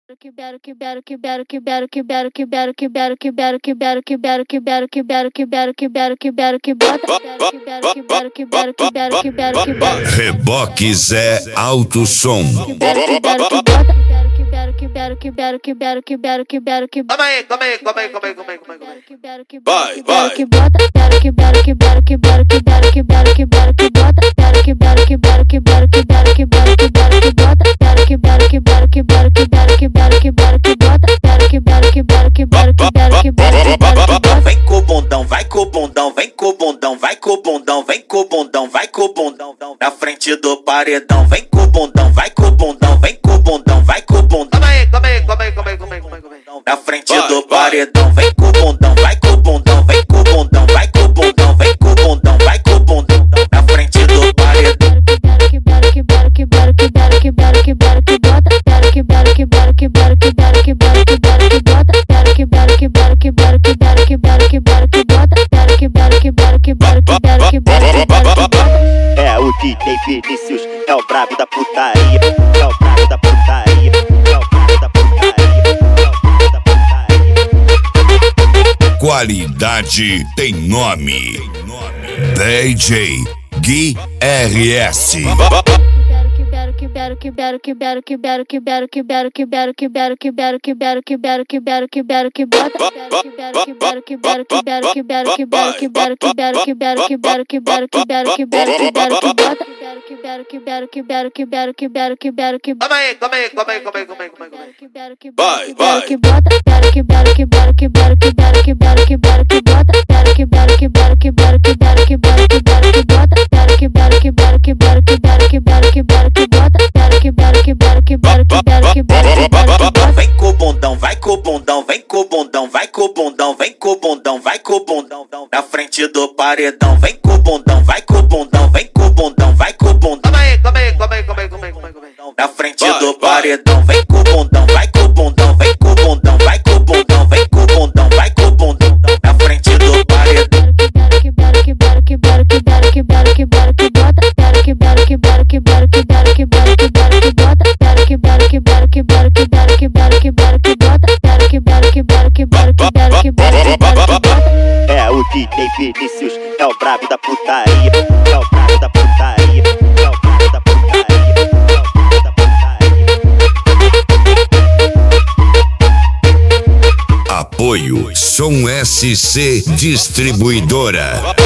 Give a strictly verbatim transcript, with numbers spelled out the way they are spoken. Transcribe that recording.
que bero que bero que bero que bero que bero que bero que bero que bero que bero que bero que bero que bero que bero que bero que bero que bota que bero que bero que bero que bero que bero que bero Reboque Zé Alto Som. que bero que bero que bota que bero que bero que bero que bero que bero que bero que Calma aí, calma aí, calma aí, calma aí, calma aí, calma aí. que bero que Vai, bero vai. que bota que bero que bero que bero que bero que bero que bero que bota que bero que bero que bero que bero que bero que bero que bota que bero que bero que bero que bero que bero que bero que bota que bero que bero que bero que bero que bero que bero Vem com o bundão, vai com o bundão, vem com o bundão, vai com o bundão, vem com o bundão, vai com o bundão na frente do paredão, vem com o bundão, vai com o bundão, vem com o bundão, vai com o bundão. Calma aí, calma aí, calma aí, calma aí, calma aí, calma aí. Na frente do paredão, vem com o bundão, vai com o bundão, vem com o bundão, vai com o bundão, vem com o bundão, vai com o bundão na frente do paredão. que bero que bero que bero que bero que bero que bero que bota que bero que bero que bero que bero que bero que bero que bota que bero que bero que bero que bero que bero que bero que bota que bero que bero que bero que bero que bero que bota. É o D J Vinícius, é o brabo da putaria, é o brabo da putaria, é o brabo da putaria, é o brabo da putaria. Qualidade tem nome. D J Gui R S. que bero que bero que bero que bero que bero que bero que bero que bero que bero que bero que bero que bero que bero que bota que bero que bero que bero que bero que bero que bero que bero que bero que bero que bero que bero que bero que bero que bero que bota que bero que bero que bero que bero que bero que bero que Calma aí, calma aí, calma aí, calma aí, calma aí, calma aí. que bero que Vai, bero vai. que bota que bero que bero que bero que bero que bero que bero que bota que bero que bero que bero que bero que bero que bero que bota que bero que bero que bero que bero que bero que bero que bota que bero que bero que bero que bero que bero que bero. Vem com o bundão, vai com o bundão, vem com o bundão, vai com o bundão, vem com o bundão, vai com o bundão na frente do paredão, vem com o bundão, vai com o bundão, vem com o bundão, vai com o bundão. Calma aí, calma aí, calma aí, calma aí, calma aí, calma aí. Na frente do paredão, vem com o bundão, vai com o bundão, vem com o bundão, vai com o bundão, vem com o bundão, vai com o bundão na frente do paredão. que bero que bero que bero que bero que bero que bero que bota que bero que bero que bero que bero que bero que bero que bota que bero que bero que bero que bero que bero que bero que bota que bero que bero que bero que bero que bero que bota. É o D J Vinícius, é o brabo da putaria, é o brabo da putaria, é o brabo da putaria, é o brabo da putaria. Apoio Som S C Distribuidora.